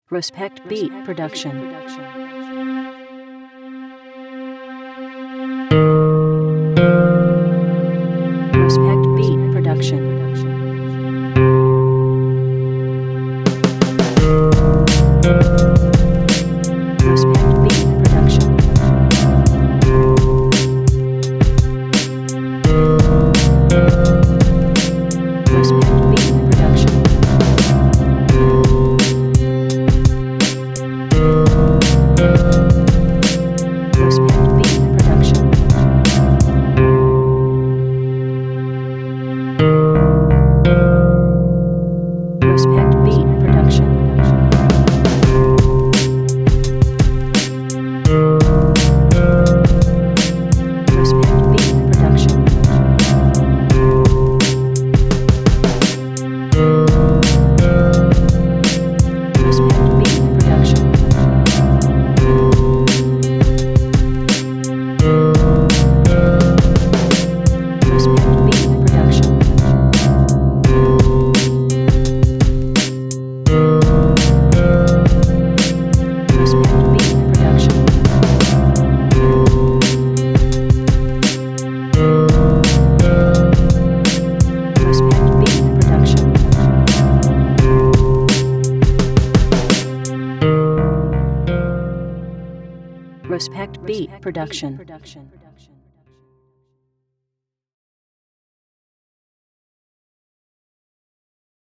Respect Beat Production. Respect Beat Production. Respect Beat Production. Respect Beat Production. Respect Beat Production. Respect Beat Production. Respect Beat Production. Respect Beat Production. Respect Beat Production. Respect Beat Production. Respect Beat Production. Respect Beat Production.